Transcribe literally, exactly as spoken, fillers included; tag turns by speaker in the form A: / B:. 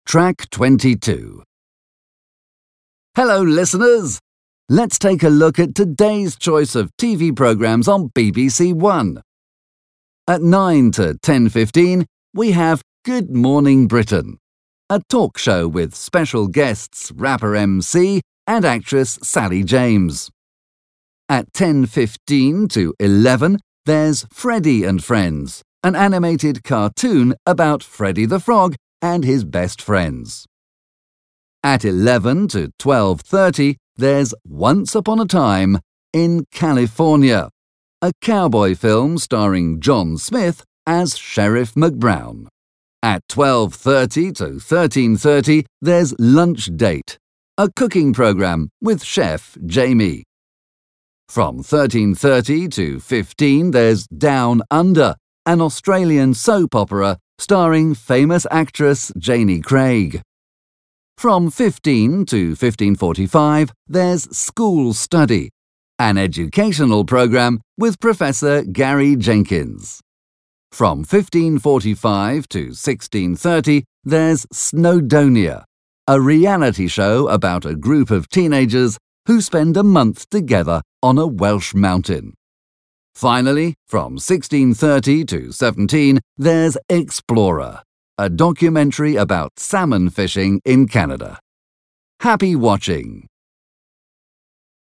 A: Track twenty-two. Hello, listeners! Let's take a look at today's choice of T V programmes on B B C One. At nine to ten fifteen, we have Good Morning Britain, a talk show with special guests rapper M C and actress Sally James. At ten fifteen to eleven, there's Freddy and Friends, an animated cartoon about Freddy the Frog and his best friends. At eleven to twelve thirty, there's Once Upon a Time in California, a cowboy film starring John Smith as Sheriff McBrown. At twelve thirty to thirteen thirty, there's Lunch Date, a cooking programme with Chef Jamie. From thirteen thirty to fifteen, there's Down Under, an Australian soap opera starring famous actress Janie Craig. From fifteen to fifteen forty-five, there's School Study, an educational programme with Professor Gary Jenkins. From fifteen forty-five to sixteen thirty, there's Snowdonia, a reality show about a group of teenagers who spend a month together on a Welsh mountain. Finally, from sixteen thirty to seventeen, there's Explorer, a documentary about salmon fishing in Canada. Happy watching!